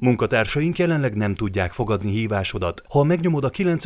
Munkatársaink jelenleg nem tudják fogadni hívásodat. Ha megnyomod a 9